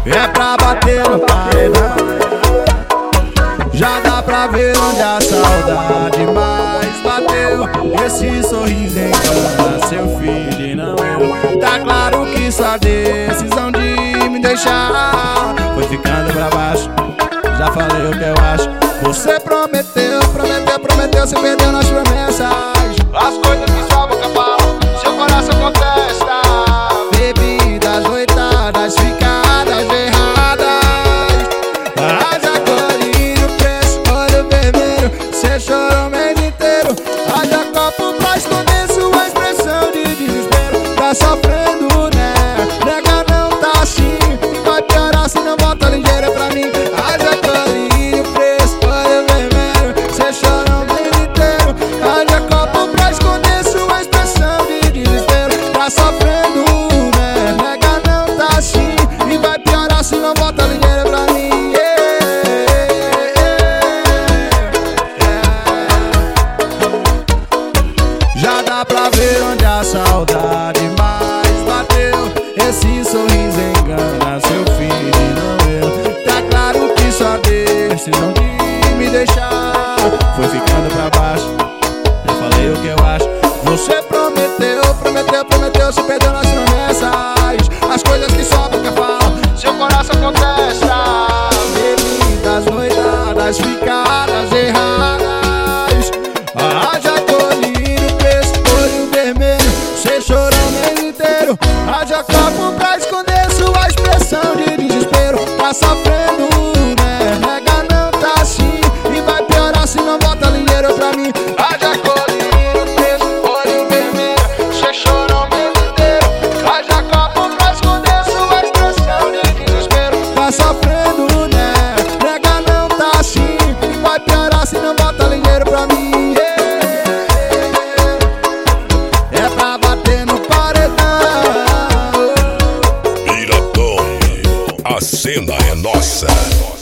É pra bater no paredão. Já dá pra ver onde a saudade mais bateu. Esse sorriso engana seu filho e não eu. Tá claro que sua decisão de me deixar foi ficando pra baixo. Já falei o que eu acho. Você prometeu, se perdeu nas promessas. As coisas que sua boca fala, seu coração contesta. Bebidas, noitadas, ficadas erradas. Haja colírio, preço, olho vermelho. Cê chorou o mês inteiro. Haja copo pra esconder sua expressão de desespero. Tá sofrendo, né? Nega, não tá assim. Vai piorar se não volta ligeira pra mim. Haja colírio, preço, olho vermelho. Cê chorou o mês inteiro. Haja copo pra esconder sua expressão de desespero. Tá sofrendo, né? Nega, não tá assim. E vai piorar se não volta ligeira pra mim. Já dá pra ver onde a saudade mais bateu. Esse sorriso engana seu filho e não eu. Tá claro que sua decisão de me deixar foi ficando pra baixo. Já falei o que eu acho. Você prometeu, se perdeu nas promessas. As coisas que só boca fala, seu coração contesta. Bebidas, noitadas, ficadas erradas. Haja colírio, preço, olho vermelho. Cê chorou o mês inteiro. Haja copo pra esconder sua expressão de desespero. Tá sofrendo, né? Nega, não tá assim. E vai piorar se não volta ligeiro pra mim. Haja colírio, preço, olho vermelho. Cê chorou o mês inteiro. Haja copo pra esconder sua expressão de desespero. Tá sofrendo, né? Nega, não tá assim. E vai piorar se não volta ligeiro pra mim. É pra bater no paredão. Piratão, a cena é nossa.